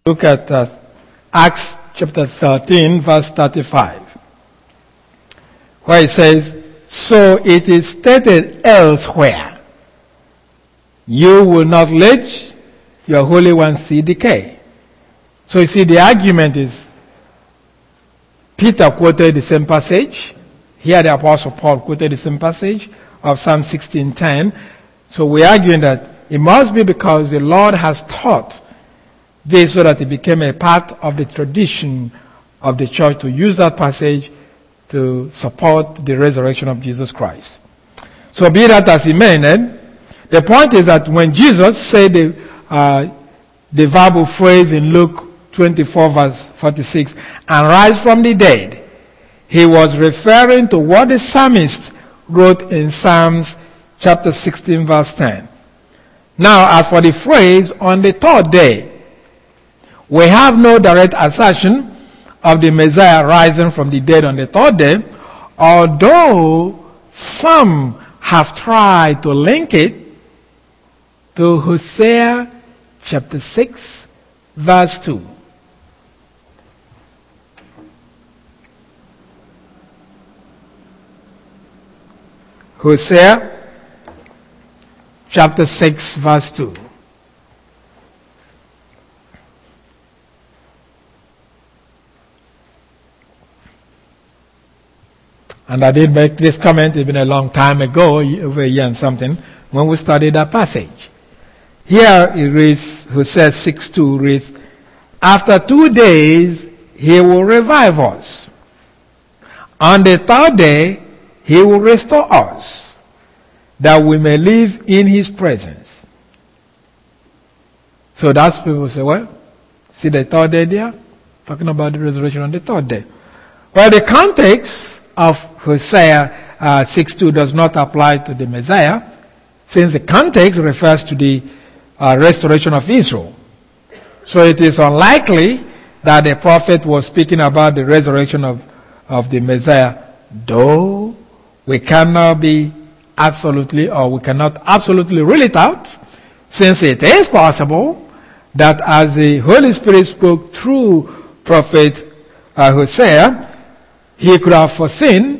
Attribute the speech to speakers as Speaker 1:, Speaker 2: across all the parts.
Speaker 1: Look at Acts chapter 13, verse 35, where it says, "So it is stated elsewhere, you will not let your Holy One see decay." So you see, the argument is, Peter quoted the same passage. Here the Apostle Paul quoted the same passage of Psalm 16:10. So we're arguing that it must be because the Lord has taught this so that it became a part of the tradition of the church to use that passage to support the resurrection of Jesus Christ. So be that as it may, the point is that when Jesus said the verbal phrase in Luke 24 verse 46, "and rise from the dead," he was referring to what the psalmist wrote in Psalms chapter 16 verse 10. Now, as for the phrase "on the third day," we have no direct assertion of the Messiah rising from the dead on the third day, although some have tried to link it to Hosea chapter 6 verse 2. Hosea chapter 6 verse 2. And I did make this comment, it's been a long time ago, over a year and something, when we studied that passage. Here it reads, Hosea 6:2 reads, "After 2 days he will revive us. On the third day he will restore us, that we may live in his presence." So that's people say, well, see the third day there? Talking about the resurrection on the third day. Well, the context of Hosea 6:2 does not apply to the Messiah, since the context refers to the restoration of Israel. So it is unlikely that the prophet was speaking about the resurrection of the Messiah, though we cannot absolutely rule it out, since it is possible that as the Holy Spirit spoke through prophet Hosea, he could have foreseen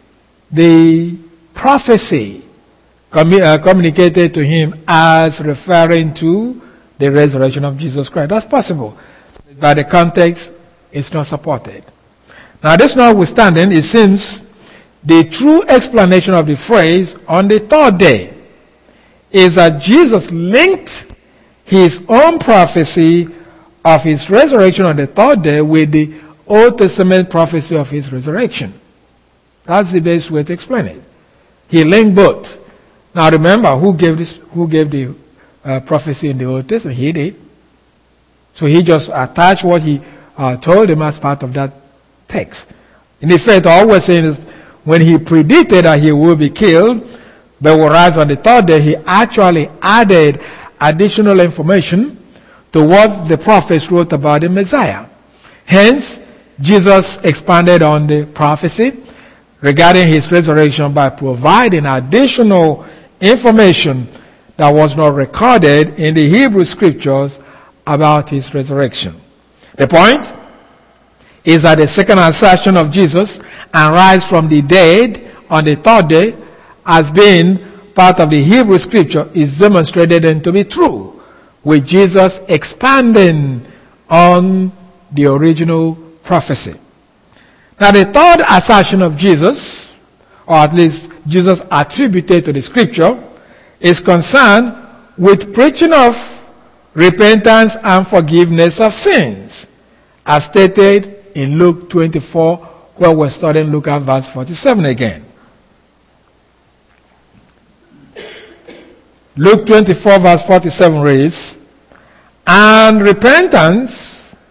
Speaker 1: the prophecy communicated to him as referring to the resurrection of Jesus Christ. That's possible. But the context is not supported. Now, this notwithstanding, it seems the true explanation of the phrase "on the third day" is that Jesus linked his own prophecy of his resurrection on the third day with the Old Testament prophecy of his resurrection. That's the best way to explain it. He linked both. Now remember, who gave the prophecy in the Old Testament? He did. So he just attached what he told them as part of that text. In effect, all we're saying is when he predicted that he will be killed, but will rise on the third day, he actually added additional information to what the prophets wrote about the Messiah. Hence, Jesus expanded on the prophecy regarding his resurrection by providing additional information that was not recorded in the Hebrew scriptures about his resurrection. The point is that the second assertion of Jesus and rise from the dead on the third day as being part of the Hebrew scripture is demonstrated and to be true, with Jesus expanding on the original prophecy. Now, the third assertion of Jesus, or at least Jesus attributed to the scripture, is concerned with preaching of repentance and forgiveness of sins, as stated in Luke 24, where we're studying Luke at verse 47 again. Luke 24 verse 47 reads, "And repentance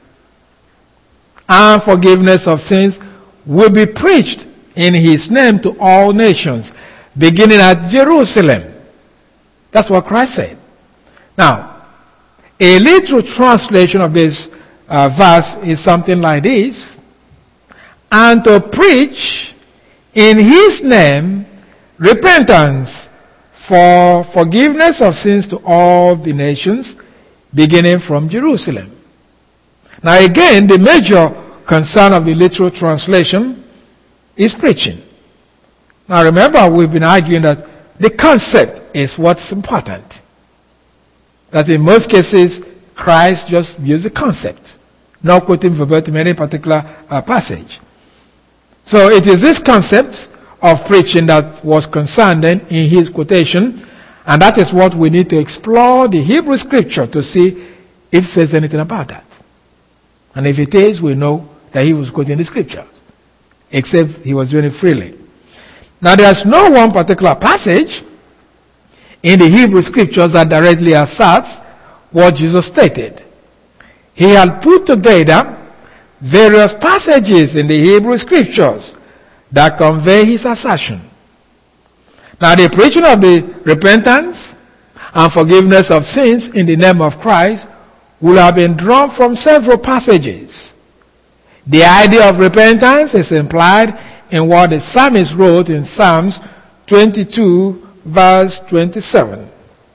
Speaker 1: and forgiveness of sins will be preached in his name to all nations, beginning at Jerusalem." That's what Christ said. Now, a literal translation of this verse is something like this: "And to preach in his name repentance for forgiveness of sins to all the nations, beginning from Jerusalem." Now again, the major concern of the literal translation is preaching. Now remember, we've been arguing that the concept is what's important. That in most cases, Christ just used the concept, not quoting verbatim any particular passage. So it is this concept of preaching that was concerned then in his quotation, and that is what we need to explore the Hebrew scripture to see if it says anything about that. And if it is, we know that he was quoting the scriptures, except he was doing it freely. Now there's no one particular passage in the Hebrew scriptures that directly asserts what Jesus stated. He had put together various passages in the Hebrew scriptures that convey his assertion. Now the preaching of the repentance and forgiveness of sins in the name of Christ will have been drawn from several passages. The idea of repentance is implied in what the psalmist wrote in Psalms 22 verse 27.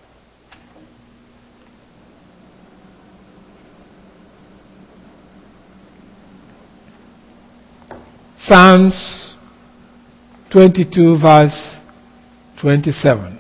Speaker 1: Psalms 22 verse 27.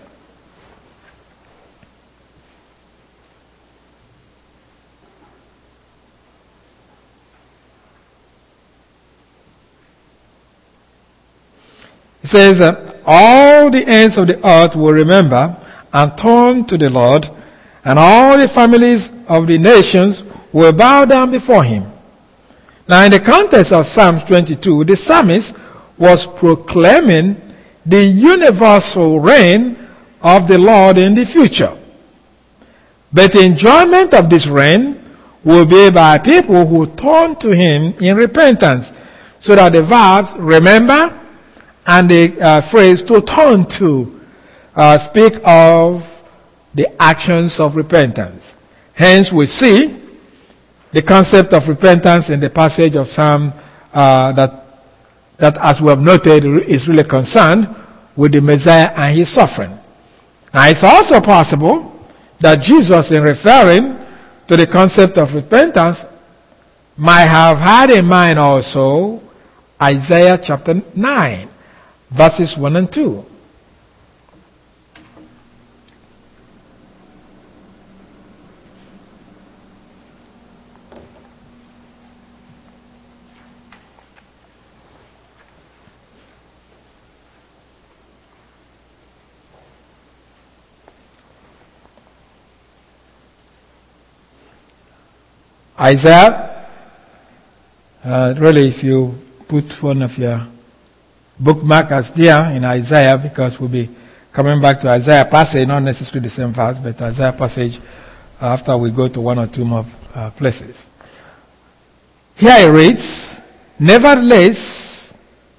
Speaker 1: It says, all the ends of the earth will remember and turn to the Lord, and all the families of the nations will bow down before him. Now in the context of Psalms 22, the psalmist was proclaiming the universal reign of the Lord in the future. But the enjoyment of this reign will be by people who turn to him in repentance. So that the verbs remember and the phrase to turn to speak of the actions of repentance. Hence we see the concept of repentance in the passage of Psalm that as we have noted is really concerned with the Messiah and his suffering. Now it's also possible that Jesus, in referring to the concept of repentance, might have had in mind also Isaiah chapter 9, verses 1 and 2. Isaiah, really if you put one of your bookmarkers there in Isaiah, because we'll be coming back to Isaiah passage, not necessarily the same verse, but Isaiah passage after we go to one or two more places. Here it reads, nevertheless,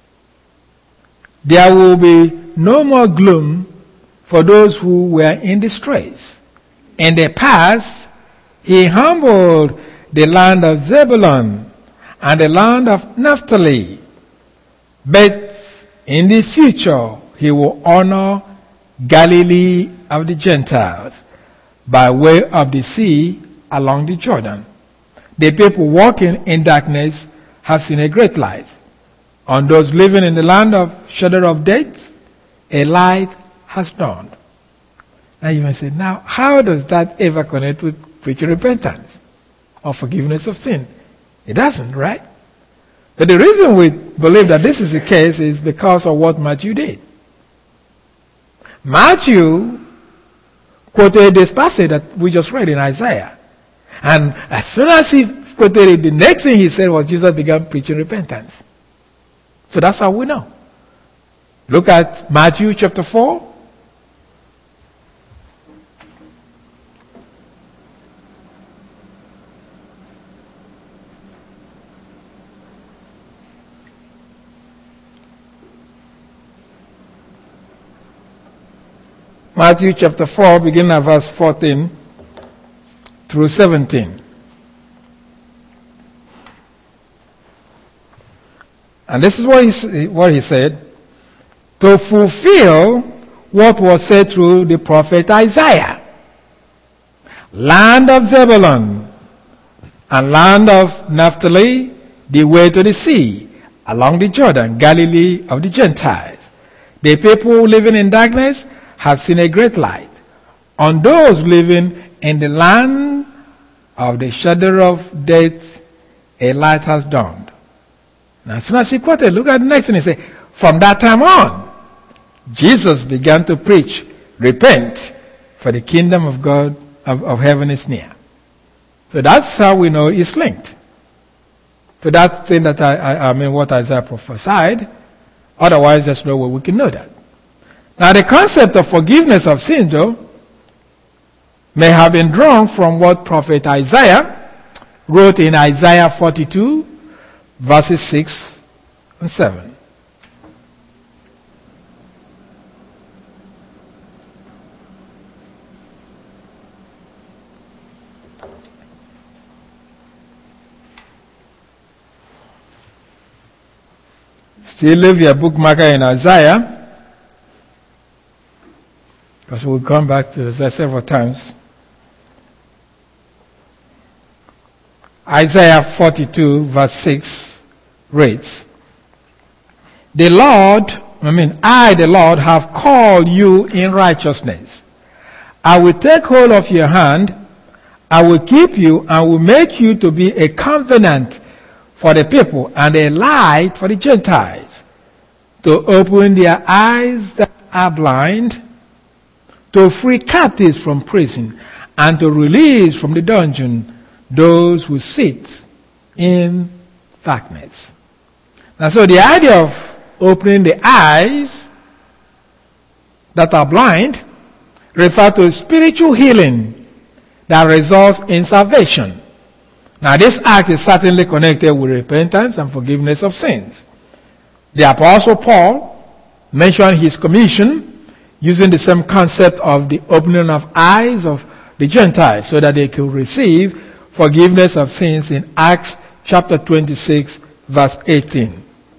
Speaker 1: there will be no more gloom for those who were in distress. In the past, he humbled the land of Zebulun and the land of Naphtali. But in the future, he will honor Galilee of the Gentiles by way of the sea along the Jordan. The people walking in darkness have seen a great light. On those living in the land of shadow of death, a light has dawned. Now you may say, now how does that ever connect with preaching repentance or forgiveness of sin? It doesn't, right? But the reason we believe that this is the case is because of what Matthew did. Matthew quoted this passage that we just read in Isaiah. And as soon as he quoted it, the next thing he said was Jesus began preaching repentance. So that's how we know. Look at Matthew chapter 4. Matthew chapter 4, beginning at verse 14 through 17. And this is what he said. To fulfill what was said through the prophet Isaiah. Land of Zebulun and land of Naphtali, the way to the sea, along the Jordan, Galilee of the Gentiles. The people living in darkness have seen a great light. On those living in the land of the shadow of death, a light has dawned. Now, as soon as he quoted, look at the next one. He said, from that time on, Jesus began to preach, repent, for the kingdom of God, of heaven is near. So that's how we know it's linked to that thing that I mean what Isaiah prophesied. Otherwise, there's no way we can know that. Now, the concept of forgiveness of sins, though, may have been drawn from what prophet Isaiah wrote in Isaiah 42, verses 6 and 7. Still leave your bookmarker in Isaiah, because we'll come back to that several times. Isaiah 42 verse 6 reads, I, the Lord, have called you in righteousness. I will take hold of your hand, I will keep you, and will make you to be a covenant for the people and a light for the Gentiles, to open their eyes that are blind, to free captives from prison, and to release from the dungeon those who sit in darkness. And so the idea of opening the eyes that are blind refers to spiritual healing that results in salvation. Now, this act is certainly connected with repentance and forgiveness of sins. The Apostle Paul mentioned his commission using the same concept of the opening of eyes of the Gentiles so that they could receive forgiveness of sins in Acts chapter 26, verse 18.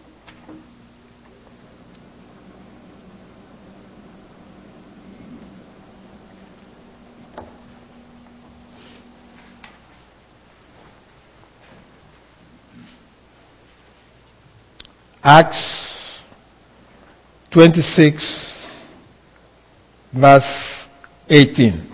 Speaker 1: Acts 26, verse 18.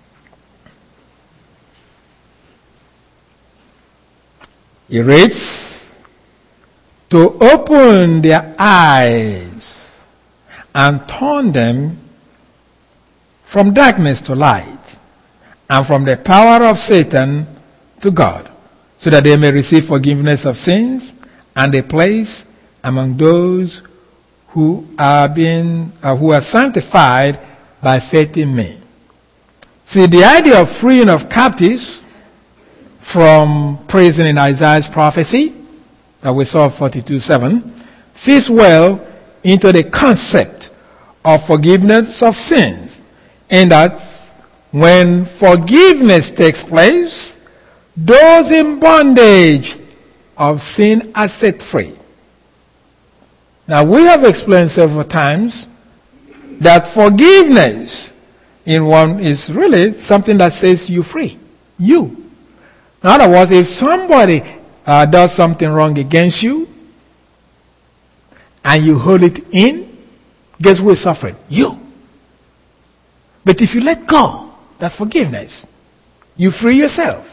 Speaker 1: He reads, to open their eyes and turn them from darkness to light, and from the power of Satan to God, so that they may receive forgiveness of sins and a place among those who are sanctified by faith in me. See, the idea of freeing of captives from prison in Isaiah's prophecy that we saw 42:7 fits well into the concept of forgiveness of sins, in that when forgiveness takes place, those in bondage of sin are set free. Now, we have explained several times that forgiveness in one is really something that sets you free. You. In other words, if somebody does something wrong against you and you hold it in, guess who is suffering? You. But if you let go, that's forgiveness. You free yourself.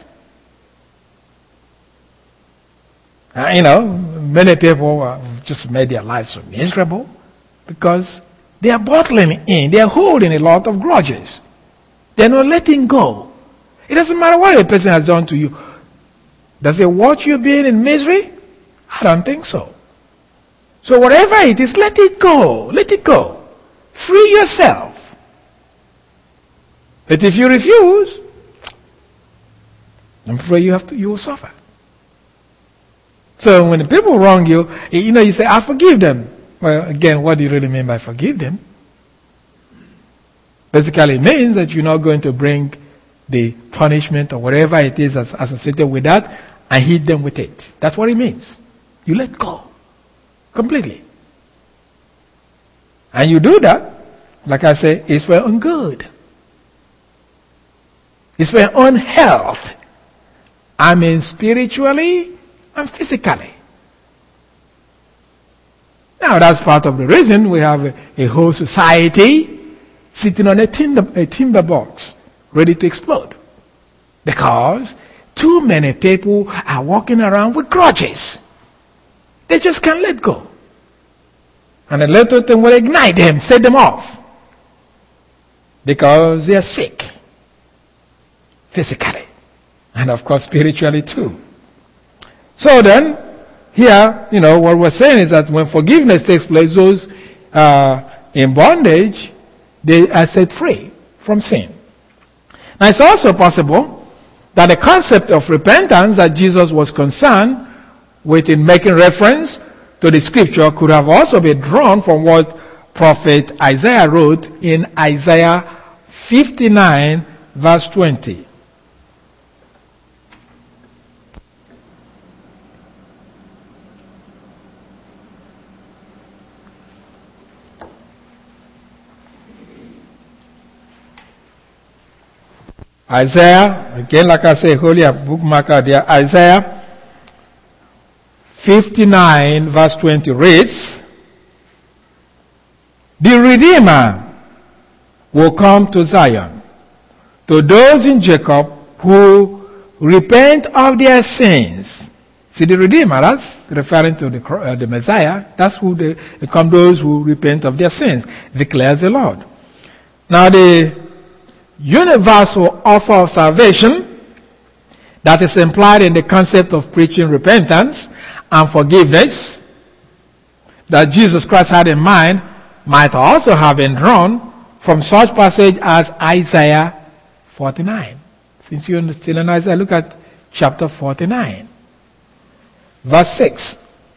Speaker 1: Many people have just made their lives so miserable because they are bottling in. They are holding a lot of grudges. They're not letting go. It doesn't matter what a person has done to you. Does it watch you being in misery? I don't think so. So whatever it is, let it go. Let it go. Free yourself. But if you refuse, I'm afraid you will suffer. So when people wrong you, you say, I forgive them. Well, again, what do you really mean by forgive them? Basically, it means that you're not going to bring the punishment or whatever it is that's associated with that and hit them with it. That's what it means. You let go. Completely. And you do that, like I say, it's for your own good. It's for your own health. I mean spiritually and physically. Now that's part of the reason we have a whole society sitting on a timber box ready to explode. Because too many people are walking around with grudges. They just can't let go. And a little thing will ignite them, set them off. Because they are sick. Physically. And of course spiritually too. So then, here, what we're saying is that when forgiveness takes place, those in bondage, they are set free from sin. Now it's also possible that the concept of repentance that Jesus was concerned with in making reference to the scripture could have also been drawn from what prophet Isaiah wrote in Isaiah 59 verse 20. Isaiah, again, like I say, holy a bookmarker there. Isaiah 59 verse 20 reads, "The Redeemer will come to Zion, to those in Jacob who repent of their sins." See, the Redeemer, that's referring to the Messiah. That's who they come, those who repent of their sins, declares the Lord. Now the universal offer of salvation that is implied in the concept of preaching repentance and forgiveness that Jesus Christ had in mind might also have been drawn from such passage as Isaiah 49. Since you're still in Isaiah, look at chapter 49, verse 6.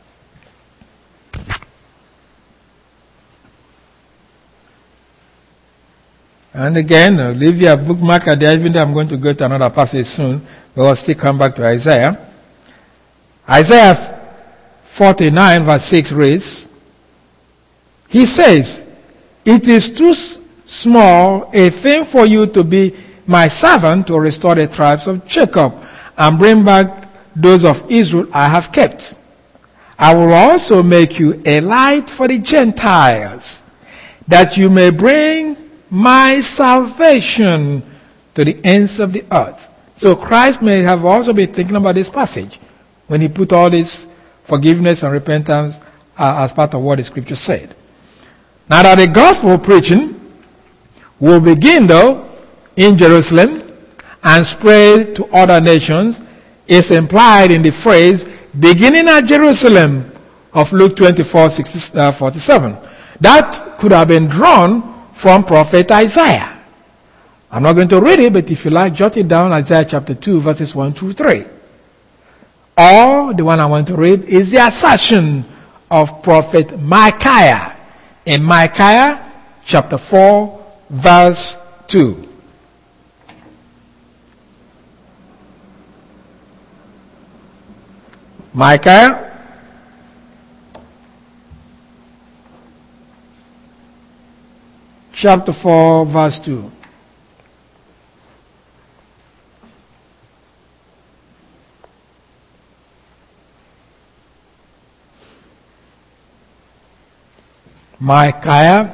Speaker 1: And again, leave your bookmarker there, even though I'm going to go to another passage soon, but I'll still come back to Isaiah. Isaiah 49 verse 6 reads, he says, "It is too small a thing for you to be my servant to restore the tribes of Jacob and bring back those of Israel I have kept. I will also make you a light for the Gentiles, that you may bring my salvation to the ends of the earth." So Christ may have also been thinking about this passage when he put all this forgiveness and repentance as part of what the scripture said. Now that the gospel preaching will begin though in Jerusalem and spread to other nations is implied in the phrase "beginning at Jerusalem" of Luke 24:47. That could have been drawn from prophet Isaiah. I'm not going to read it, but if you like, jot it down, Isaiah chapter 2, verses 1 through 3. Or the one I want to read is the assertion of prophet Micaiah in Micaiah chapter 4, verse 2. Micaiah chapter 4, verse 2. Micaiah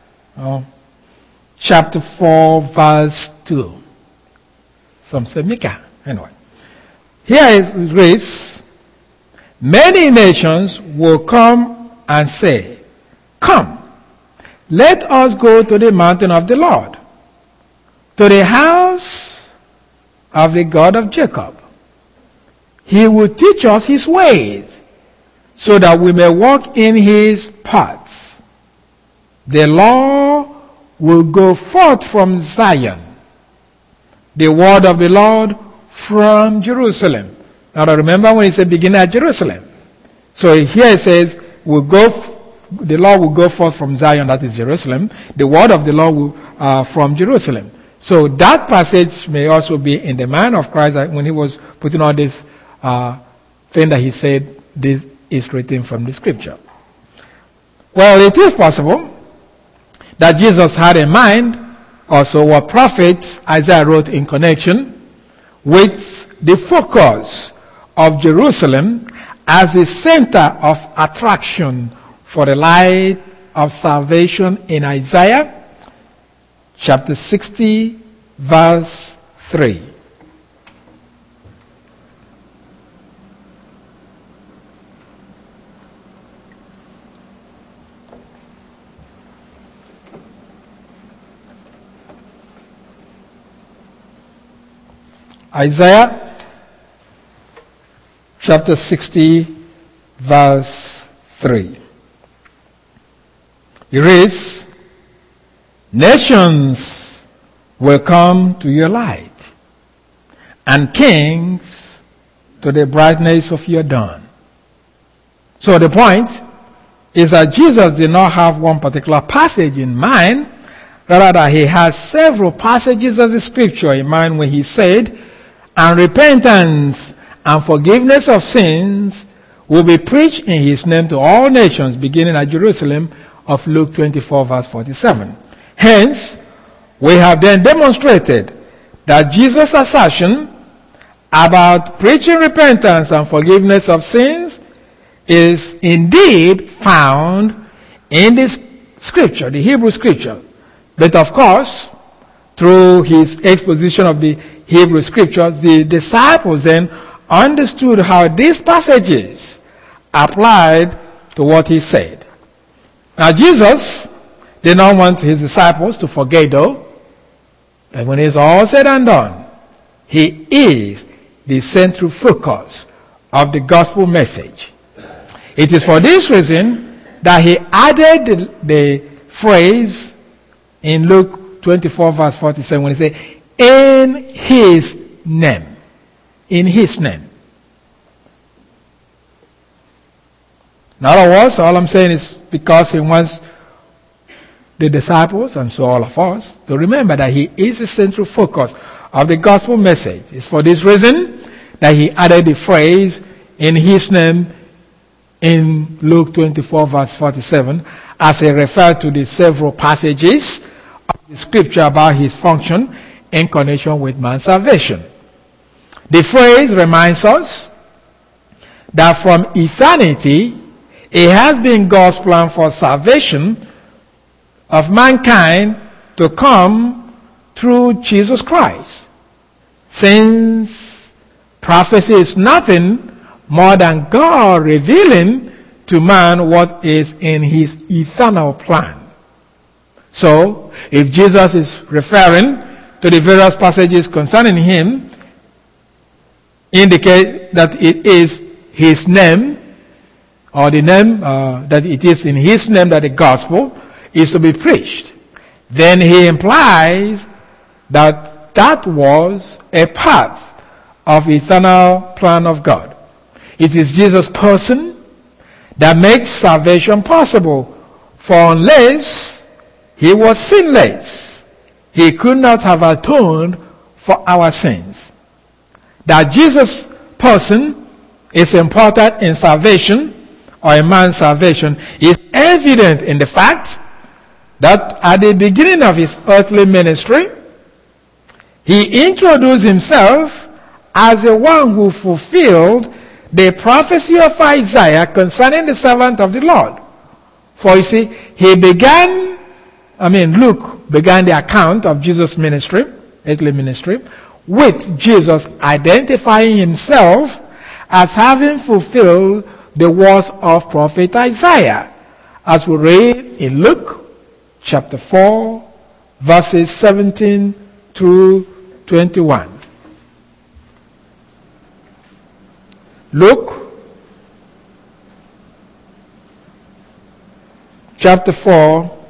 Speaker 1: chapter 4, verse 2. Some say Micah. Anyway. Here it reads, "Many nations will come and say, 'Come, let us go to the mountain of the Lord, to the house of the God of Jacob. He will teach us his ways, so that we may walk in his paths. The law will go forth from Zion, the word of the Lord from Jerusalem." Now remember when he said begin at Jerusalem. So here it says, the law will go forth from Zion, that is Jerusalem. The word of the Lord will from Jerusalem. So that passage may also be in the mind of Christ when he was putting all this thing that he said, this is written from the scripture. Well, it is possible that Jesus had in mind also what prophet Isaiah wrote in connection with the focus of Jerusalem as a center of attraction for the light of salvation in Isaiah chapter 60, verse 3. Isaiah chapter 60, verse 3. It reads, nations will come to your light, and kings to the brightness of your dawn. So the point is that Jesus did not have one particular passage in mind, rather that he has several passages of the scripture in mind when he said, and repentance and forgiveness of sins will be preached in his name to all nations, beginning at Jerusalem, of Luke 24, verse 47. Hence, we have then demonstrated that Jesus' assertion about preaching repentance and forgiveness of sins is indeed found in this scripture, the Hebrew scripture. But of course, through his exposition of the Hebrew scriptures, the disciples then understood how these passages applied to what he said. Now Jesus did not want his disciples to forget, though, that when it's all said and done, he is the central focus of the gospel message. It is for this reason that he added the phrase in Luke 24, verse 47, when he said, in his name. In his name. In other words, all I'm saying is because he wants the disciples, and so all of us, to remember that he is the central focus of the gospel message. It's for this reason that he added the phrase, in his name, in Luke 24, verse 47, as he referred to the several passages of the scripture about his function in connection with man's salvation. The phrase reminds us that from eternity, it has been God's plan for salvation of mankind to come through Jesus Christ. Since prophecy is nothing more than God revealing to man what is in his eternal plan. So, if Jesus is referring to the various passages concerning him, indicate that it is his name, or the name, that it is in his name that the gospel is to be preached. Then he implies that that was a part of the eternal plan of God. It is Jesus' person that makes salvation possible, for unless he was sinless, he could not have atoned for our sins. That Jesus' person is important in salvation, or in man's salvation, is evident in the fact that at the beginning of his earthly ministry, he introduced himself as the one who fulfilled the prophecy of Isaiah concerning the servant of the Lord. For you see, Luke began the account of Jesus' ministry, earthly ministry, with Jesus identifying himself as having fulfilled the words of prophet Isaiah, as we read in Luke chapter 4, verses 17 through 21. Luke chapter 4,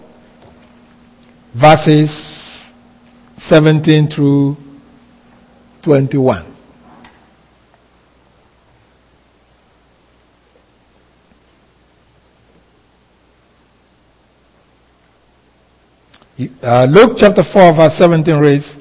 Speaker 1: verses 17 through 21. Luke chapter 4, verse 17 reads,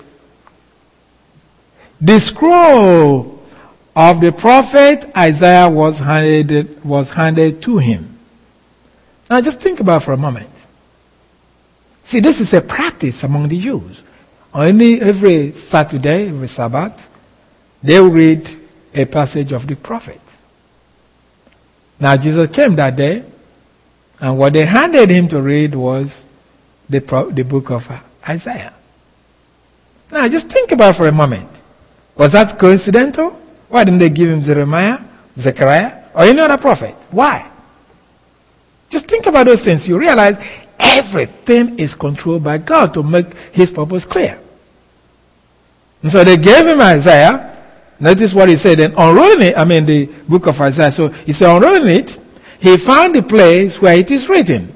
Speaker 1: the scroll of the prophet Isaiah was handed to him. Now just think about it for a moment. See, this is a practice among the Jews. Every Saturday, every Sabbath, they will read a passage of the prophet. Now Jesus came that day, and what they handed him to read was the book of Isaiah. Now just think about it for a moment. Was that coincidental? Why didn't they give him Jeremiah, Zechariah, or any other prophet? Why? Just think about those things. You realize everything is controlled by God to make his purpose clear. And so they gave him Isaiah. Notice what he said. Then unrolling it, the book of Isaiah. So he said, unrolling it, he found the place where it is written.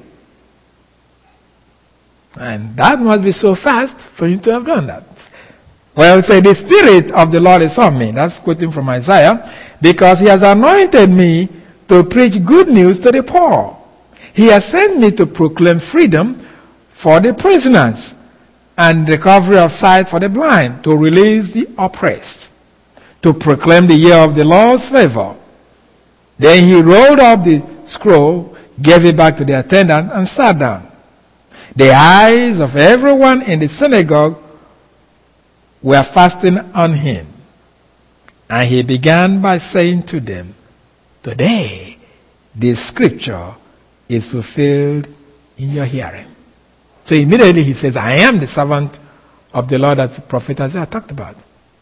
Speaker 1: And that must be so fast for him to have done that. Well, say, the Spirit of the Lord is on me. That's quoting from Isaiah. Because he has anointed me to preach good news to the poor. He has sent me to proclaim freedom for the prisoners and recovery of sight for the blind, to release the oppressed, to proclaim the year of the Lord's favor. Then he rolled up the scroll, gave it back to the attendant, and sat down. The eyes of everyone in the synagogue were fastened on him. And he began by saying to them, today this scripture is fulfilled in your hearing. So immediately he says, I am the servant of the Lord that the prophet Isaiah talked about.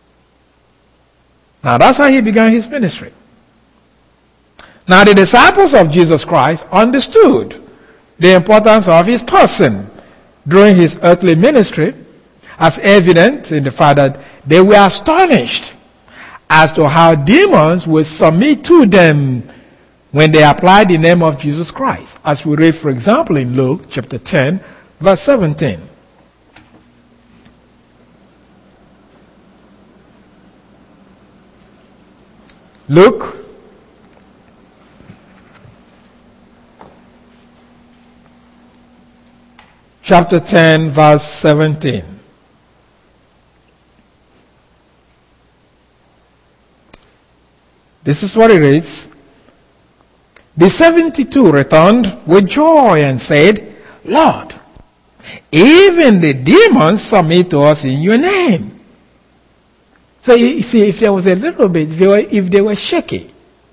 Speaker 1: Now that's how he began his ministry. Now the disciples of Jesus Christ understood the importance of his person during his earthly ministry, as evident in the fact that they were astonished as to how demons would submit to them when they applied the name of Jesus Christ. As we read, for example, in Luke chapter 10, verse 17. Luke chapter 10, verse 17. This is what it reads. The 72 returned with joy and said, Lord, even the demons submit to us in your name. So you see, if there was a little bit, if they were shaky,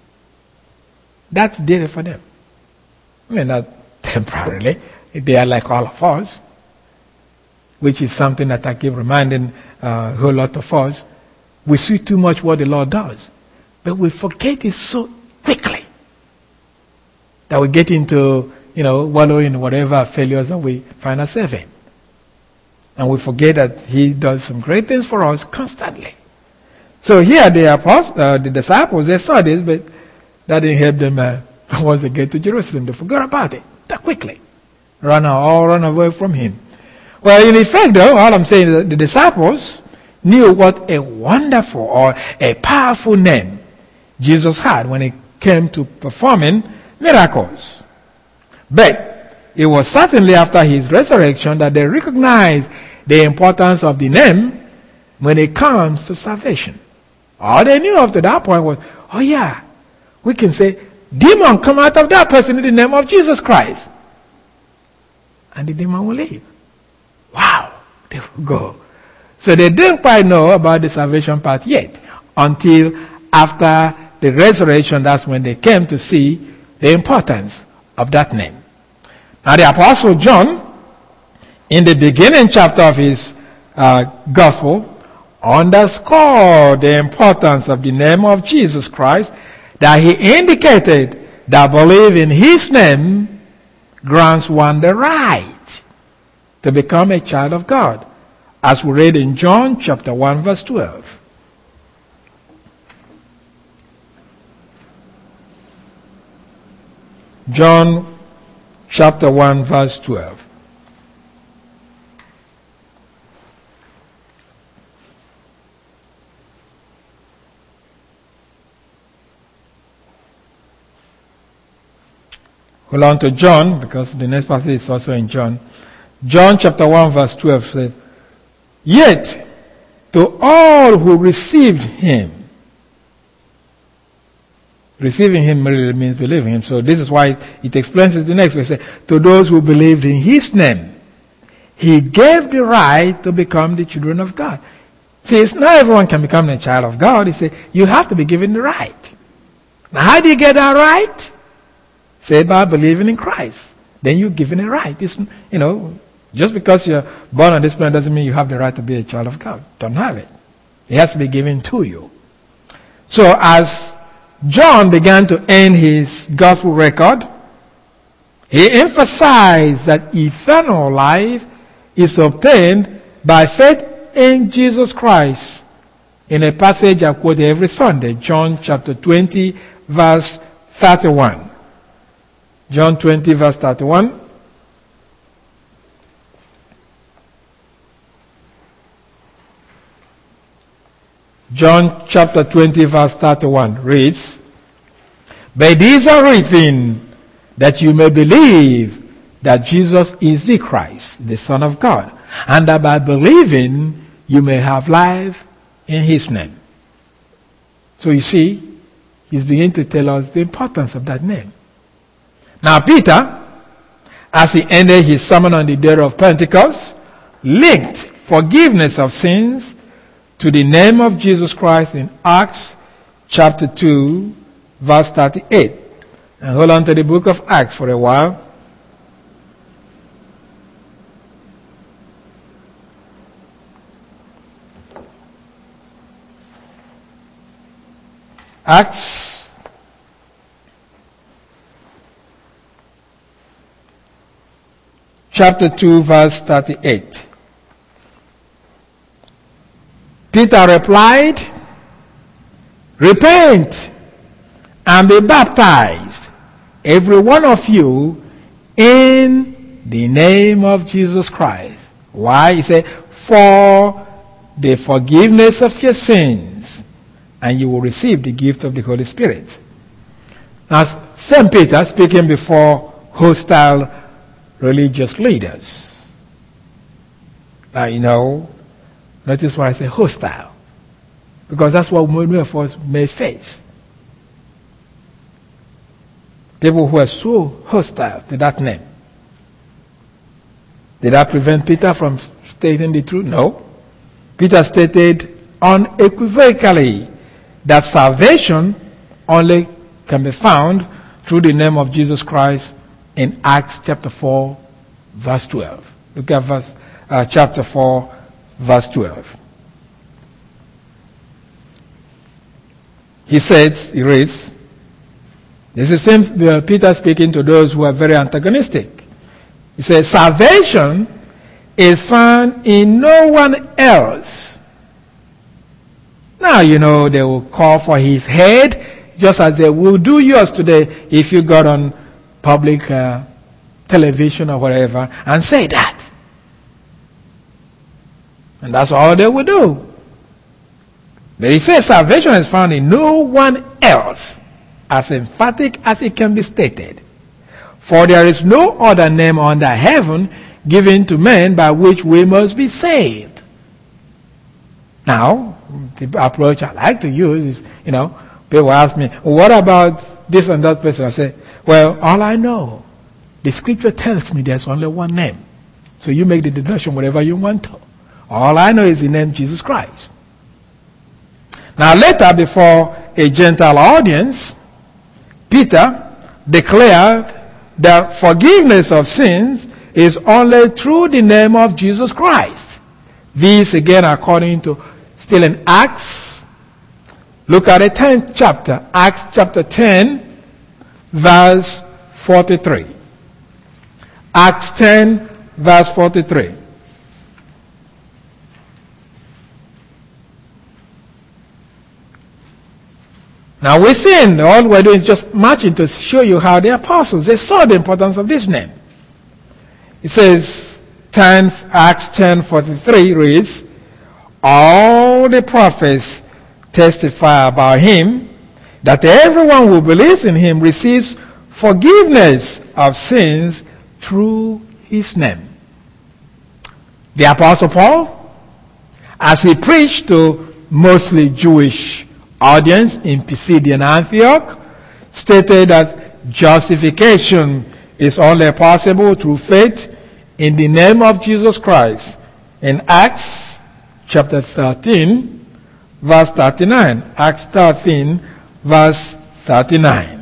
Speaker 1: that's daily for them. Not temporarily. They are like all of us, which is something that I keep reminding a whole lot of us. We see too much what the Lord does, but we forget it so quickly that we get into, wallowing in whatever failures that we find ourselves in. And we forget that he does some great things for us constantly. So here the disciples, they saw this, but that didn't help them once they get to Jerusalem. They forgot about it that quickly. Run away from him. Well, in effect, though, all I'm saying is that the disciples knew what a wonderful or a powerful name Jesus had when it came to performing miracles. But it was certainly after his resurrection that they recognized the importance of the name when it comes to salvation. All they knew up to that point was, oh yeah, we can say, demon come out of that person in the name of Jesus Christ. And the demon will leave. Wow, they will go. So they didn't quite know about the salvation part yet, until after the resurrection. That's when they came to see the importance of that name. Now the Apostle John, in the beginning chapter of his gospel, underscored the importance of the name of Jesus Christ, that he indicated that belief in his name grants one the right to become a child of God, as we read in John chapter 1 verse 12. John chapter 1 verse 12. Hold on to John, because the next passage is also in John. John chapter 1 verse 12 says, yet to all who received him. Receiving him really means believing him. So this is why it explains it the next way. It says, to those who believed in his name, he gave the right to become the children of God. See, it's not everyone can become a child of God. He said, you have to be given the right. Now, how do you get that right? Say, by believing in Christ. Then you're given a right. It's, just because you're born on this planet doesn't mean you have the right to be a child of God. Don't have it. It has to be given to you. So as John began to end his gospel record, he emphasized that eternal life is obtained by faith in Jesus Christ in a passage I quote every Sunday, John chapter 20, verse 31. John 20, verse 31. John chapter 20, verse 31 reads, "But these are written that you may believe that Jesus is the Christ, the Son of God, and that by believing you may have life in his name." So you see, he's beginning to tell us the importance of that name. Now Peter, as he ended his sermon on the day of Pentecost, linked forgiveness of sins to the name of Jesus Christ in Acts chapter 2, verse 38. And hold on to the book of Acts for a while. Acts chapter 2, verse 38. Peter replied, "Repent and be baptized, every one of you, in the name of Jesus Christ." Why? He said, "For the forgiveness of your sins, and you will receive the gift of the Holy Spirit." Now, St. Peter speaking before hostile religious leaders. Now, notice why I say hostile. Because that's what many of us may face. People who are so hostile to that name. Did that prevent Peter from stating the truth? No. Peter stated unequivocally that salvation only can be found through the name of Jesus Christ in Acts chapter 4, verse 12. Look at chapter 4, verse 12. He reads, this is Peter speaking to those who are very antagonistic. He says, "Salvation is found in no one else." Now, they will call for his head, just as they will do yours today if you got on public television or whatever and say that. And that's all they will do. But he says salvation is found in no one else, as emphatic as it can be stated. "For there is no other name under heaven given to men by which we must be saved." Now, the approach I like to use is, people ask me, "What about this and that person?" I say, "Well, all I know, the scripture tells me there's only one name. So you make the deduction whatever you want to. All I know is the name Jesus Christ." Now later, before a Gentile audience, Peter declared that forgiveness of sins is only through the name of Jesus Christ. This again according to, still in Acts, look at the 10th chapter, Acts chapter 10, verse 43. Acts 10, verse 43. Now we're seeing, all we're doing is just marching to show you how the apostles, they saw the importance of this name. It says, Acts 10:43 reads, "All the prophets testify about him, that everyone who believes in him receives forgiveness of sins through his name." The Apostle Paul, as he preached to mostly Jewish audience in Pisidian Antioch, stated that justification is only possible through faith in the name of Jesus Christ in Acts chapter 13, verse 39. Acts 13, verse 39.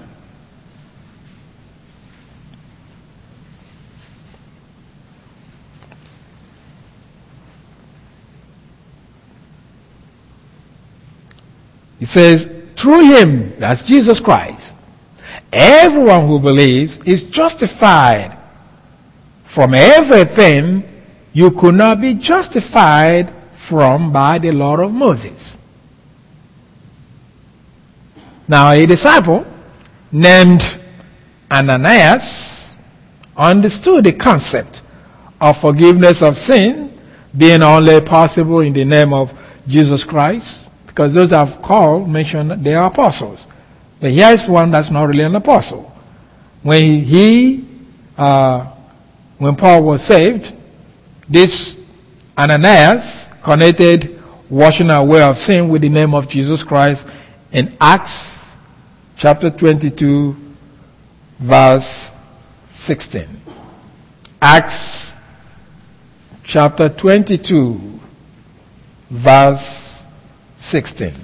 Speaker 1: It says, through him, that's Jesus Christ, everyone who believes is justified from everything you could not be justified from by the law of Moses. Now a disciple named Ananias understood the concept of forgiveness of sin being only possible in the name of Jesus Christ, because those I've called mentioned they are apostles. But here is one that's not really an apostle. When Paul was saved, this Ananias connected washing away of sin with the name of Jesus Christ in Acts chapter 22, verse 16. Acts chapter 22, verse 16.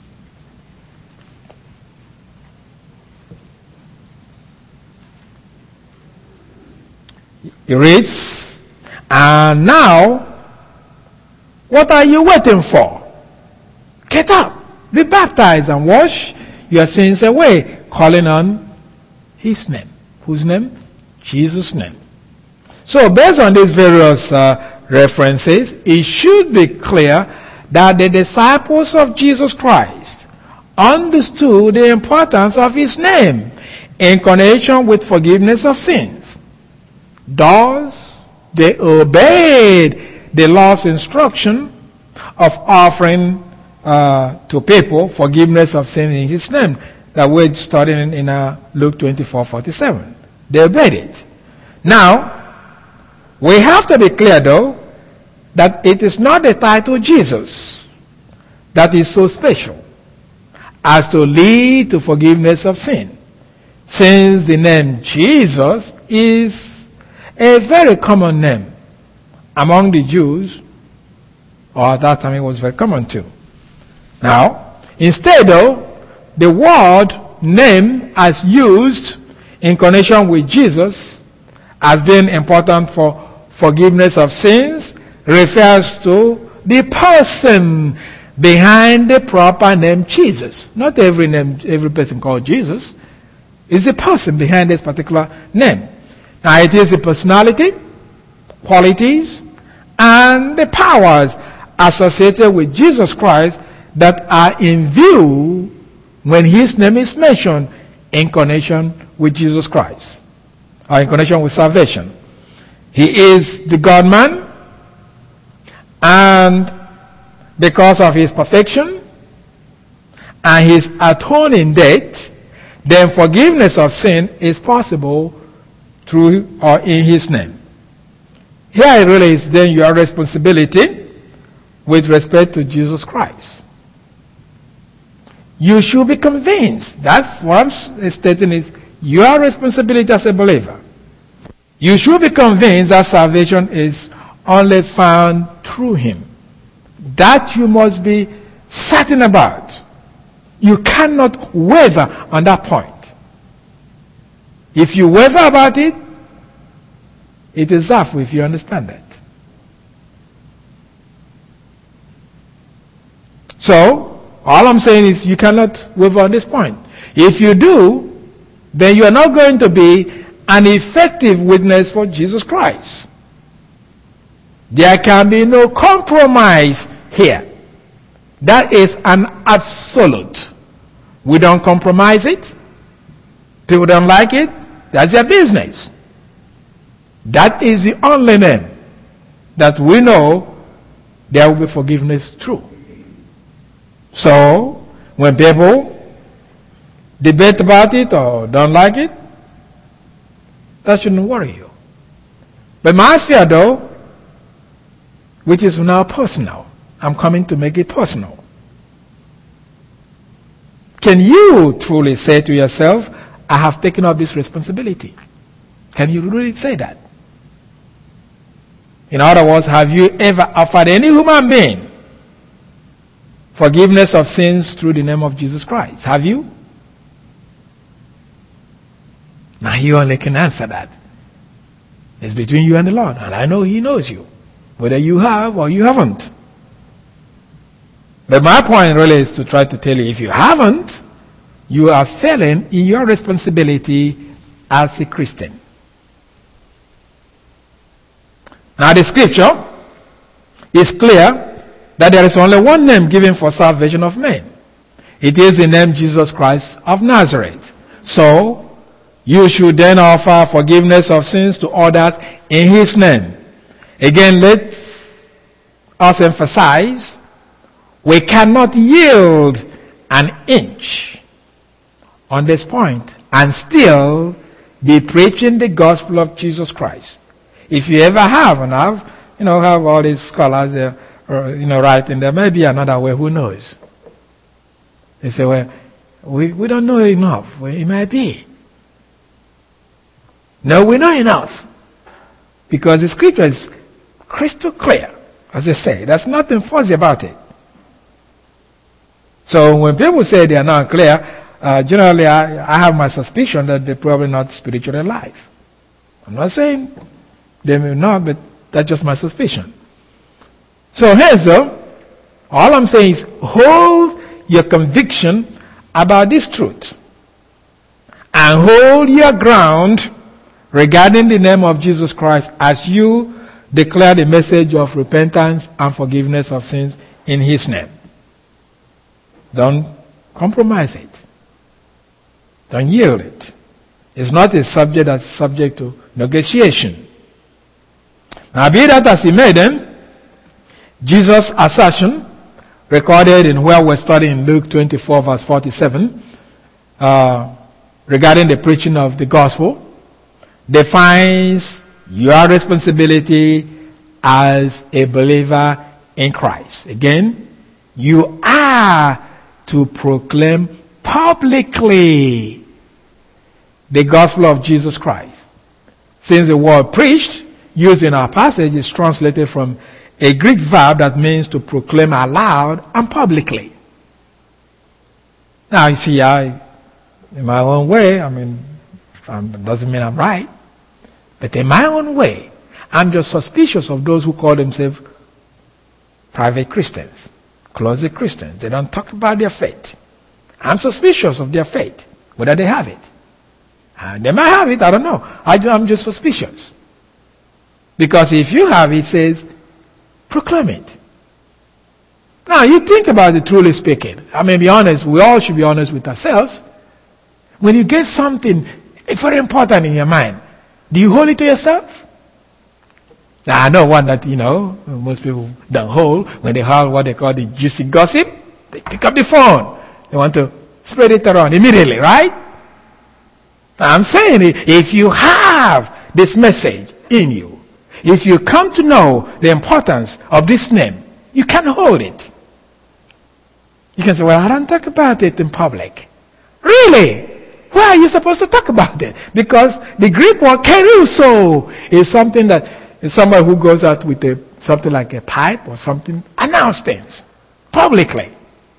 Speaker 1: It reads, and now, what are you waiting for? Get up, be baptized, and wash your sins away, calling on his name. Whose name? Jesus' name. So based on these various references, it should be clear that the disciples of Jesus Christ understood the importance of his name in connection with forgiveness of sins. Thus, they obeyed the law's instruction of offering to people forgiveness of sin in his name that we're studying in Luke 24:47. They obeyed it. Now, we have to be clear though that it is not the title Jesus that is so special as to lead to forgiveness of sin, since the name Jesus is a very common name among the Jews, or at that time it was very common too. Now, instead though, the word name as used in connection with Jesus as being important for forgiveness of sins refers to the person behind the proper name Jesus. Not every person called Jesus. It's the person behind this particular name. Now it is the personality, qualities, and the powers associated with Jesus Christ that are in view when his name is mentioned in connection with Jesus Christ, or in connection with salvation. He is the God-man, and because of his perfection and his atoning death, then forgiveness of sin is possible through or in his name. Here it really is then your responsibility with respect to Jesus Christ. You should be convinced. That's what I'm stating is your responsibility as a believer. You should be convinced that salvation is only found through him. That you must be certain about. You cannot waver on that point. If you waver about it, it is off if you understand that. So, all I'm saying is you cannot waver on this point. If you do, then you are not going to be an effective witness for Jesus Christ. There can be no compromise here. That is an absolute. We don't compromise it. People don't like it. That's their business. That is the only name that we know there will be forgiveness through. So, when people debate about it or don't like it, that shouldn't worry you. But my fear though, which is now personal, I'm coming to make it personal. Can you truly say to yourself, I have taken up this responsibility? Can you really say that? In other words, have you ever offered any human being forgiveness of sins through the name of Jesus Christ? Have you? Now you only can answer that. It's between you and the Lord. And I know He knows you, whether you have or you haven't. But my point really is to try to tell you, if you haven't, you are failing in your responsibility as a Christian. Now the scripture is clear that there is only one name given for salvation of men. It is the name Jesus Christ of Nazareth. So, you should then offer forgiveness of sins to others in His name. Again, let us emphasize, we cannot yield an inch on this point and still be preaching the gospel of Jesus Christ. If you ever have, and have all these scholars writing, there may be another way, who knows? They say, well, we don't know enough. Well, it might be. No, we know enough. Because the scripture is crystal clear, as I say. There's nothing fuzzy about it. So when people say they are not clear, generally I have my suspicion that they're probably not spiritually alive. I'm not saying they may not, but that's just my suspicion. So here's all I'm saying is hold your conviction about this truth and hold your ground regarding the name of Jesus Christ as you declare the message of repentance and forgiveness of sins in His name. Don't compromise it. Don't yield it. It's not a subject that's subject to negotiation. Now, be that as it may then, Jesus' assertion, recorded in where we're studying Luke 24 verse 47, regarding the preaching of the gospel, defines your responsibility as a believer in Christ. Again, you are to proclaim publicly the gospel of Jesus Christ. Since the word preached, used in our passage, is translated from a Greek verb that means to proclaim aloud and publicly. Now, you see, in my own way, doesn't mean I'm right, but in my own way, I'm just suspicious of those who call themselves private Christians, closet Christians. They don't talk about their faith. I'm suspicious of their faith, whether they have it. They might have it, I don't know. I'm just suspicious. Because if you have it, it says, proclaim it. Now, you think about it, truly speaking. Be honest, we all should be honest with ourselves. When you get something very important in your mind, do you hold it to yourself? Now, I know one that, most people don't hold. When they hold what they call the juicy gossip, they pick up the phone. They want to spread it around immediately, right? Now, I'm saying, if you have this message in you, if you come to know the importance of this name, you can hold it. You can say, well, I don't talk about it in public. Really? Why are you supposed to talk about it? Because the Greek word keruso is something that is somebody who goes out with something like a pipe or something, announce things publicly.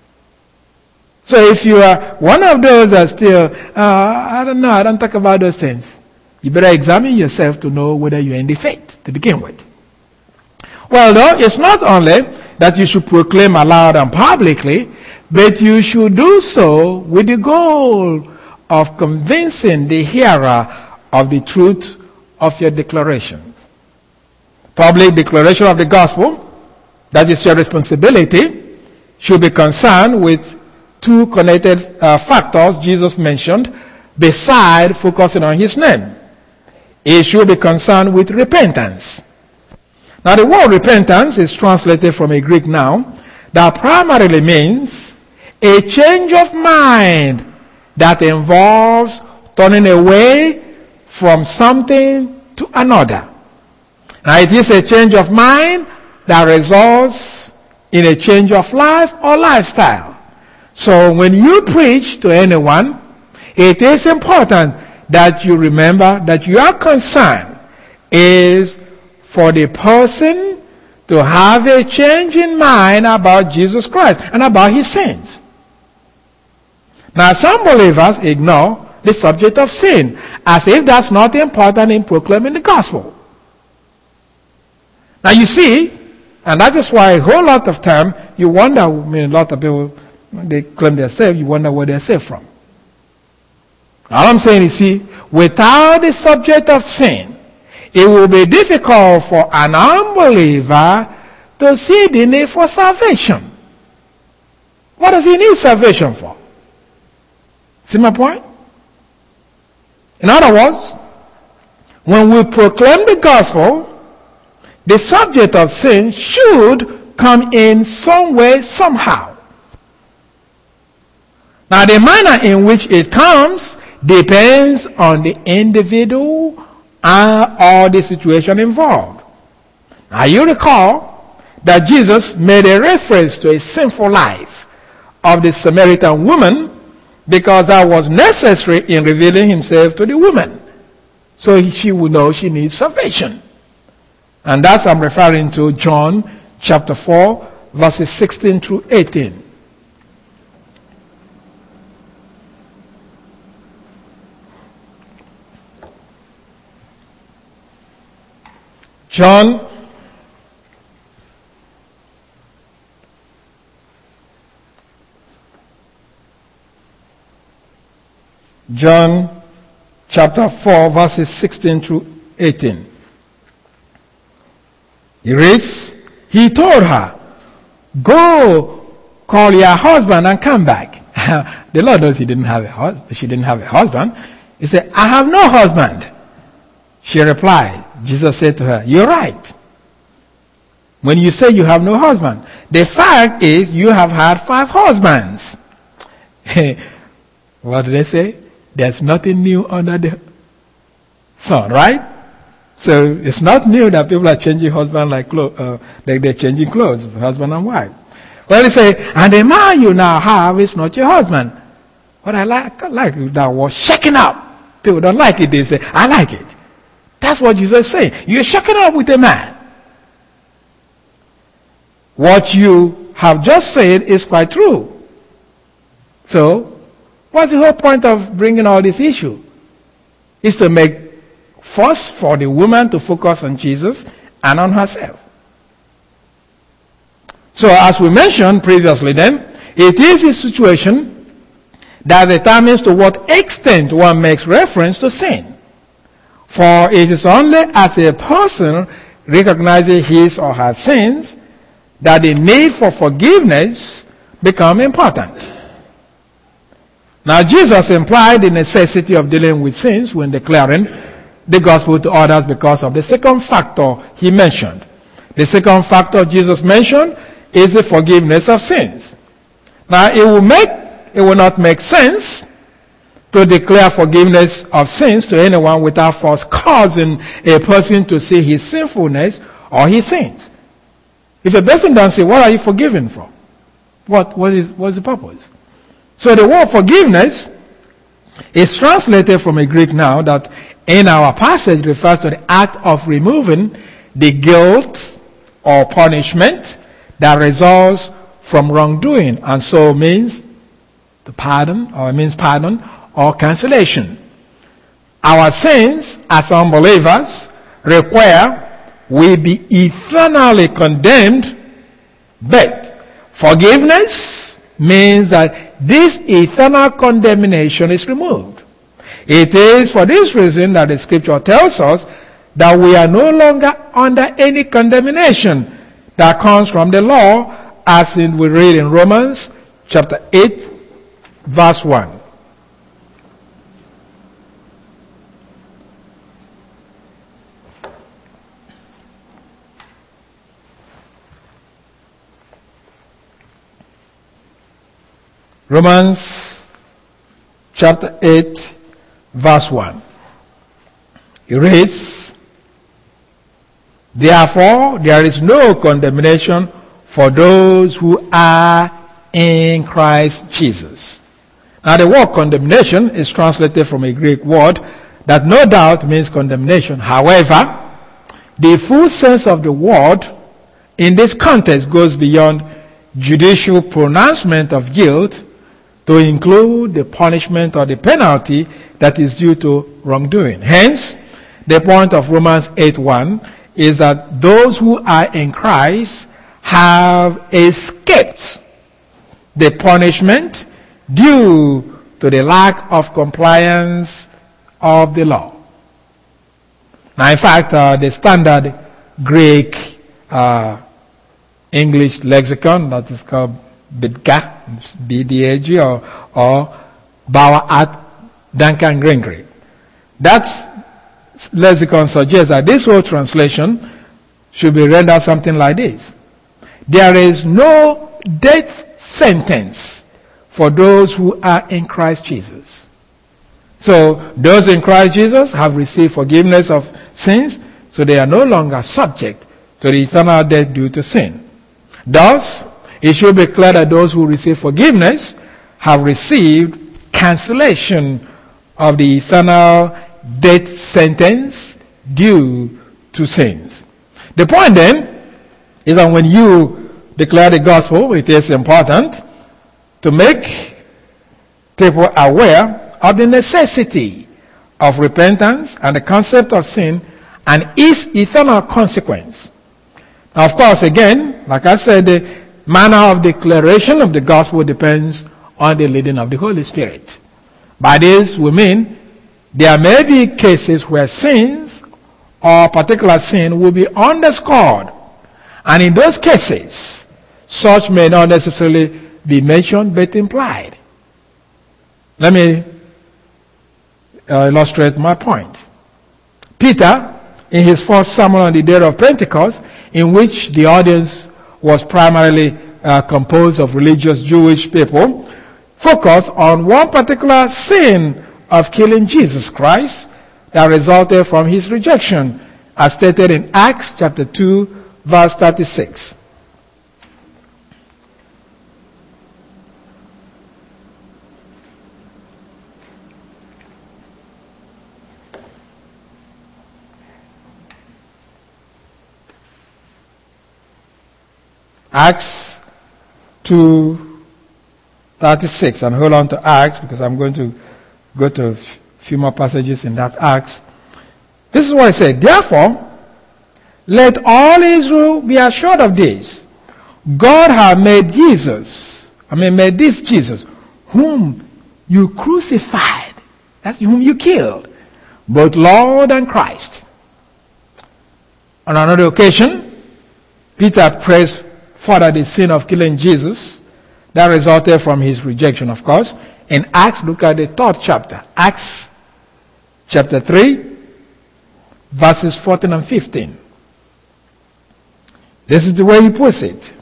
Speaker 1: So if you are one of those that still, I don't know, I don't talk about those things, you better examine yourself to know whether you're in the faith to begin with. Well, though, it's not only that you should proclaim aloud and publicly, but you should do so with the goal of convincing the hearer of the truth of your declaration. Public declaration of the gospel, that is your responsibility, should be concerned with two connected factors Jesus mentioned beside focusing on His name. It should be concerned with repentance. Now, the word repentance is translated from a Greek noun that primarily means a change of mind that involves turning away from something to another. Now, it is a change of mind that results in a change of life or lifestyle. So when you preach to anyone, it is important that you remember that your concern is for the person to have a change in mind about Jesus Christ and about his sins. Now, some believers ignore the subject of sin as if that's not important in proclaiming the gospel. Now, you see, and that is why a whole lot of time you wonder, a lot of people, they claim they're saved, you wonder where they're saved from. All I'm saying is, see, without the subject of sin, it will be difficult for an unbeliever to see the need for salvation. What does he need salvation for? See my point? In other words, when we proclaim the gospel, the subject of sin should come in some way, somehow. Now, the manner in which it comes depends on the individual or the situation involved. Now, you recall that Jesus made a reference to a sinful life of the Samaritan woman because that was necessary in revealing himself to the woman. So she would know she needs salvation. And that's I'm referring to John chapter 4, verses 16 through 18. John chapter 4, verses 16 through 18. He reads, he told her, go call your husband and come back. The Lord knows she didn't have a husband. He said, I have no husband. She replied, Jesus said to her, you're right. When you say you have no husband, the fact is you have had 5 husbands. What did they say? There's nothing new under the sun, right? So it's not new that people are changing husband like they're changing clothes, husband and wife. Well, they say, and the man you now have is not your husband. What I like that was shaking up. People don't like it. They say, I like it. That's what Jesus is saying. You're shaking up with a man. What you have just said is quite true. So, what's the whole point of bringing all this issue? Is to make first for the woman to focus on Jesus and on herself. So, as we mentioned previously then, it is a situation that determines to what extent one makes reference to sin. For it is only as a person recognizes his or her sins that the need for forgiveness becomes important. Now, Jesus implied the necessity of dealing with sins when declaring the gospel to others because of the second factor he mentioned. The second factor Jesus mentioned is the forgiveness of sins. Now, it will not make sense to declare forgiveness of sins to anyone without first causing a person to see his sinfulness or his sins. If a person doesn't say, what are you forgiven for? What's the purpose? So the word forgiveness is translated from a Greek noun that in our passage refers to the act of removing the guilt or punishment that results from wrongdoing, and so means to pardon, or it means pardon or cancellation. Our sins as unbelievers require we be eternally condemned, but forgiveness means that this eternal condemnation is removed. It is for this reason that the scripture tells us that we are no longer under any condemnation that comes from the law, as we read in Romans chapter 8, verse 1. Romans chapter 8, verse 1. It reads, therefore, there is no condemnation for those who are in Christ Jesus. Now, the word condemnation is translated from a Greek word that no doubt means condemnation. However, the full sense of the word in this context goes beyond judicial pronouncement of guilt to include the punishment or the penalty that is due to wrongdoing. Hence, the point of Romans 8:1 is that those who are in Christ have escaped the punishment due to the lack of compliance of the law. Now, in fact, the standard Greek English lexicon that is called BDAG, B-D-A-G, or Bauer at Duncan Gregory. That lexicon suggests that this whole translation should be rendered something like this. There is no death sentence for those who are in Christ Jesus. So those in Christ Jesus have received forgiveness of sins, so they are no longer subject to the eternal death due to sin. Thus, it should be clear that those who receive forgiveness have received cancellation of the eternal death sentence due to sins. The point then is that when you declare the gospel, it is important to make people aware of the necessity of repentance and the concept of sin and its eternal consequence. Now, of course, again, like I said, the manner of declaration of the gospel depends on the leading of the Holy Spirit. By this, we mean there may be cases where sins or particular sin will be underscored. And in those cases, such may not necessarily be mentioned but implied. Let me illustrate my point. Peter, in his first sermon on the day of Pentecost, in which the audience was primarily composed of religious Jewish people, focused on one particular sin of killing Jesus Christ that resulted from his rejection, as stated in Acts chapter 2, verse 36. Acts 2:36, and hold on to Acts because I'm going to go to a few more passages in that Acts. This is what it said. Therefore, let all Israel be assured of this. God hath made this Jesus, whom you crucified, that's whom you killed, both Lord and Christ. On another occasion, Peter praised further the sin of killing Jesus that resulted from his rejection, of course. In Acts, look at the 3rd chapter. Acts chapter 3, verses 14 and 15. This is the way he puts it.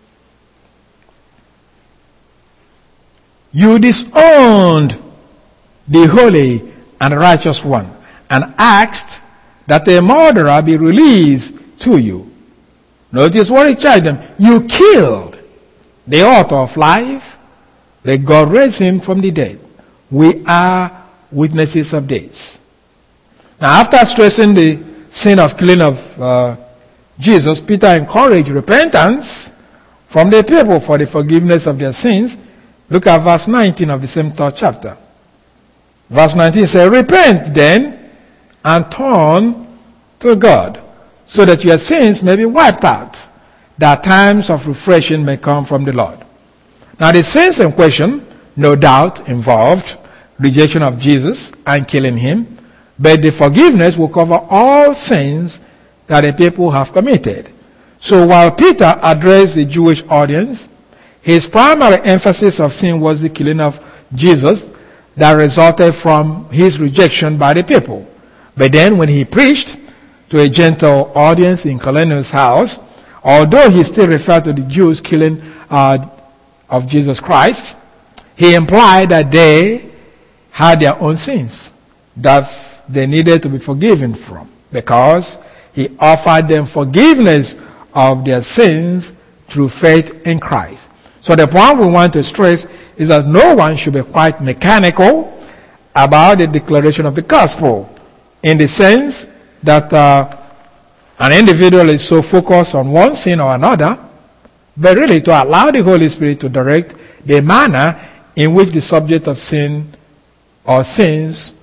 Speaker 1: You disowned the holy and righteous one and asked that a murderer be released to you. Notice what he charged them. You killed the author of life, but God raised him from the dead. We are witnesses of this. Now, after stressing the sin of killing of Jesus, Peter encouraged repentance from the people for the forgiveness of their sins. Look at verse 19 of the same 3rd chapter. Verse 19 says, repent then and turn to God, so that your sins may be wiped out, that times of refreshing may come from the Lord. Now, the sins in question, no doubt, involved rejection of Jesus and killing him, but the forgiveness will cover all sins that the people have committed. So while Peter addressed the Jewish audience, his primary emphasis of sin was the killing of Jesus that resulted from his rejection by the people. But then when he preached to a Gentile audience in Cornelius' house, although he still referred to the Jews killing of Jesus Christ, he implied that they had their own sins that they needed to be forgiven from, because he offered them forgiveness of their sins through faith in Christ. So the point we want to stress is that no one should be quite mechanical about the declaration of the gospel, in the sense that An individual is so focused on one sin or another, but really to allow the Holy Spirit to direct the manner in which the subject of sin or sins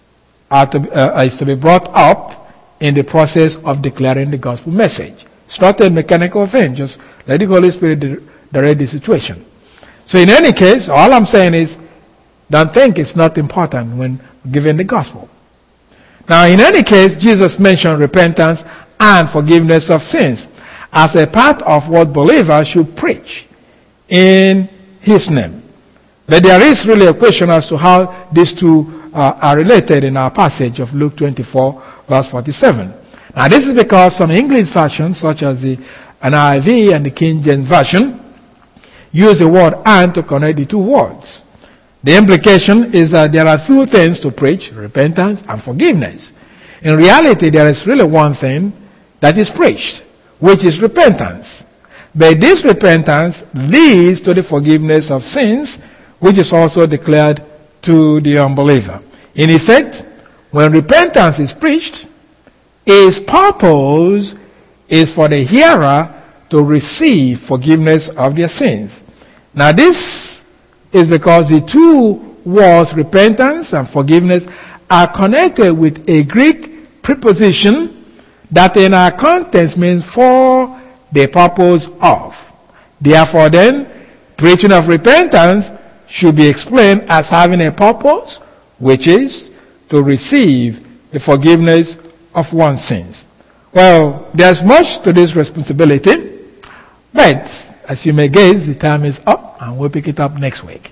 Speaker 1: is to be brought up in the process of declaring the gospel message. It's not a mechanical thing. Just let the Holy Spirit direct the situation. So in any case, all I'm saying is, don't think it's not important when giving the gospel. Now, in any case, Jesus mentioned repentance and forgiveness of sins as a part of what believers should preach in his name. But there is really a question as to how these two are related in our passage of Luke 24, verse 47. Now, this is because some English versions, such as the NIV and the King James Version, use the word "and" to connect the two words. The implication is that there are two things to preach: repentance and forgiveness. In reality, there is really one thing that is preached, which is repentance. But this repentance leads to the forgiveness of sins, which is also declared to the unbeliever. In effect, when repentance is preached, its purpose is for the hearer to receive forgiveness of their sins. Now, this is because the two words, repentance and forgiveness, are connected with a Greek preposition that in our context means for the purpose of. Therefore then, preaching of repentance should be explained as having a purpose, which is to receive the forgiveness of one's sins. Well, there's much to this responsibility, but as you may guess, the time is up and we'll pick it up next week.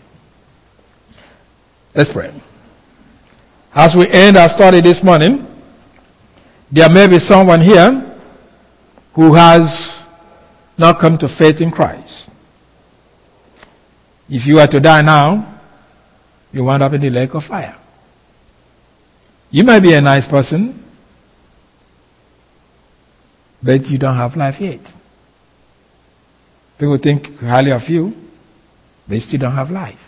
Speaker 1: Let's pray. As we end our study this morning, there may be someone here who has not come to faith in Christ. If you are to die now, you wind up in the lake of fire. You might be a nice person, but you don't have life yet. People think highly of you, but you still don't have life.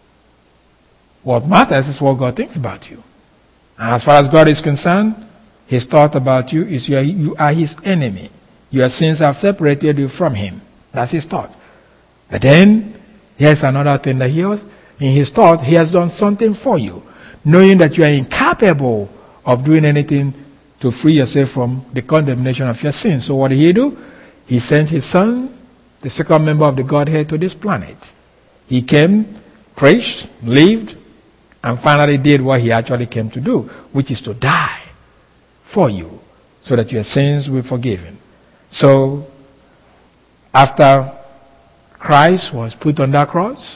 Speaker 1: What matters is what God thinks about you. And as far as God is concerned, his thought about you is you are his enemy. Your sins have separated you from him. That's his thought. But then, here's another thing that he has. In his thought, he has done something for you, knowing that you are incapable of doing anything to free yourself from the condemnation of your sins. So what did he do? He sent his son, the second member of the Godhead, to this planet. He came, preached, lived, and finally did what he actually came to do, which is to die for you, so that your sins will be forgiven. So, after Christ was put on that cross,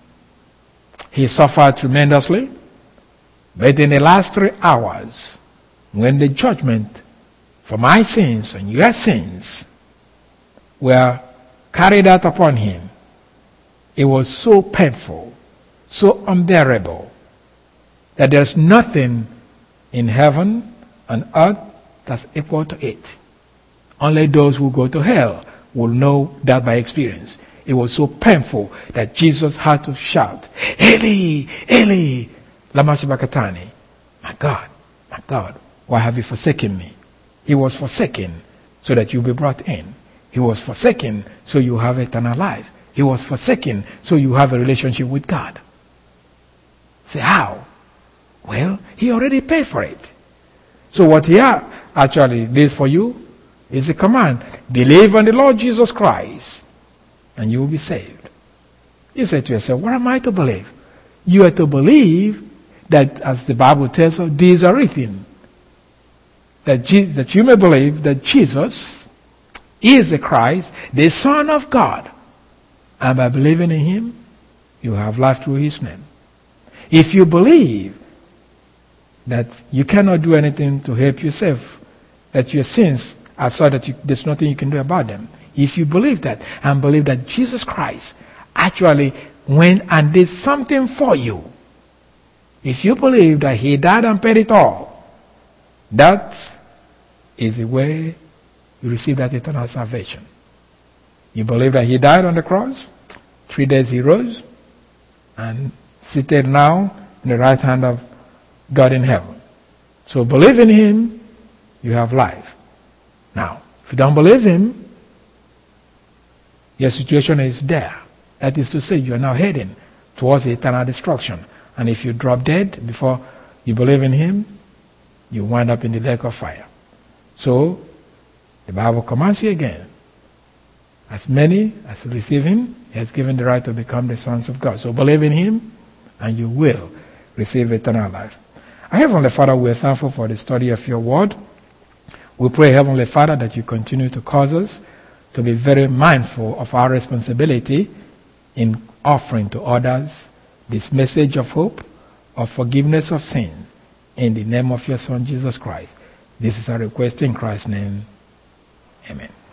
Speaker 1: he suffered tremendously, but in the last 3 hours, when the judgment for my sins and your sins were carried out upon him, it was so painful, so unbearable, that there's nothing in heaven and earth that's equal to it. Only those who go to hell will know that by experience. It was so painful that Jesus had to shout, "Eli, Eli, lama sabachthani." My God, why have you forsaken me? He was forsaken so that you'll be brought in. He was forsaken so you have eternal life. He was forsaken so you have a relationship with God. Say, how? Well, he already paid for it. So what he actually did for you is a command. Believe on the Lord Jesus Christ and you will be saved. You say to yourself, what am I to believe? You are to believe that, as the Bible tells us, these are written. That you may believe that Jesus is the Christ, the Son of God. And by believing in him, you have life through his name. If you believe that you cannot do anything to help yourself, that your sins are so that there's nothing you can do about them. If you believe that and believe that Jesus Christ actually went and did something for you, if you believe that he died and paid it all, that is the way you receive that eternal salvation. You believe that he died on the cross, 3 days he rose, and seated now in the right hand of God in heaven. So believe in him, you have life. Now, if you don't believe him, your situation is there. That is to say, you are now heading towards eternal destruction. And if you drop dead before you believe in him, you wind up in the lake of fire. So, the Bible commands you again. As many as receive him, he has given the right to become the sons of God. So believe in him, and you will receive eternal life. Our Heavenly Father, we are thankful for the study of your word. We pray, Heavenly Father, that you continue to cause us to be very mindful of our responsibility in offering to others this message of hope, of forgiveness of sins, in the name of your Son, Jesus Christ. This is our request in Christ's name. Amen.